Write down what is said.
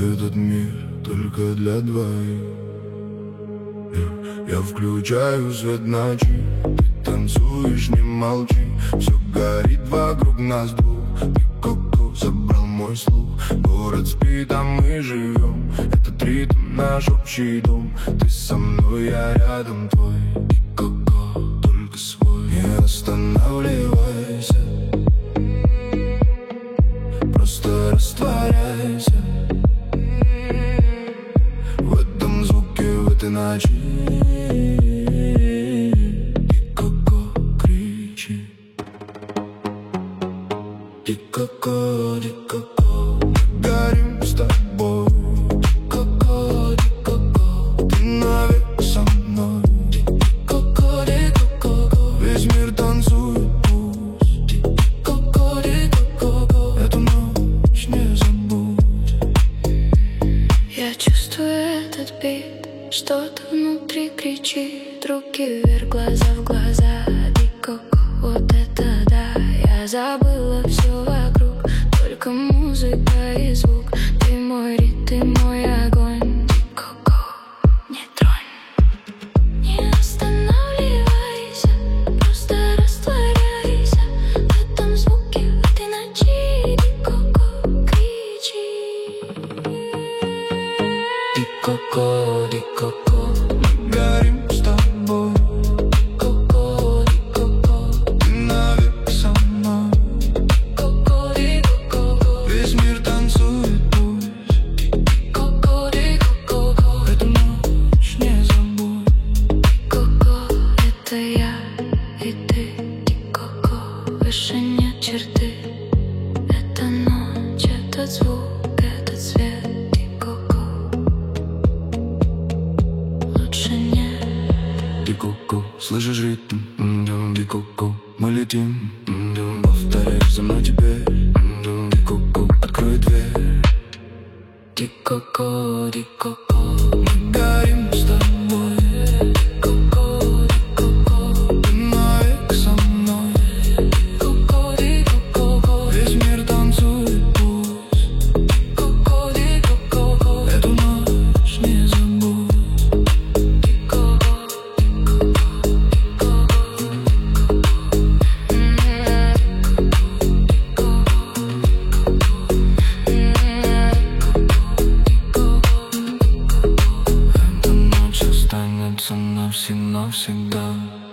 Этот мир только для двоих. Я включаю свет ночи, ты танцуешь, не молчи. Все горит вокруг нас двух. Пикоко забрал мой слух. Город спит, а мы живем. Этот ритм наш общий дом. Ты со мной, я рядом твой. Пикоко, только свой. Не останавливайся, просто растворяйся в этом звуке, в этой ночи. Пикоко, кричи. Пикоко, пикоко, мы горим с тобой. Пикоко, пикоко, ты навек со мной. Пикоко, пикоко, весь мир танцует пусть. Пикоко, пикоко, эту ночь не забудь. Я чувствую этот бит, что-то внутри кричит. Руки вверх, глаза в глаза. Пикоко, вот это да. Я забыла все вокруг, только музыка и звук. Ты мой ритм, ты мой огонь. Пикоко, не тронь. Не останавливайся, просто растворяйся в этом звуке, в этой ночи. Пикоко, кричи. Пикоко, пикоко, мы горим с тобой. Пикоко, пикоко, ты навек со мной. Пикоко, пикоко, Весь мир танцует пусть. пикоко, пикоко, Эту ночь не забудь. пикоко, это я и ты. Пикоко, выше нет черты. Это ночь, этот звук, этот свет. Пикоко, лучше нет. Пикоко, слышишь ритм? Пикоко, мы летим. Повторяешь за мной теперь. Пикоко, открой дверь. Пикоко, пикоко, мы горим с тобой. Пикоко, пикоко, ты навек со мной. Пикоко, пикоко, Весь мир танцует пусть. пикоко, пикоко, Эту ночь не забудь. пикоко, Эта ночь останется навсегда.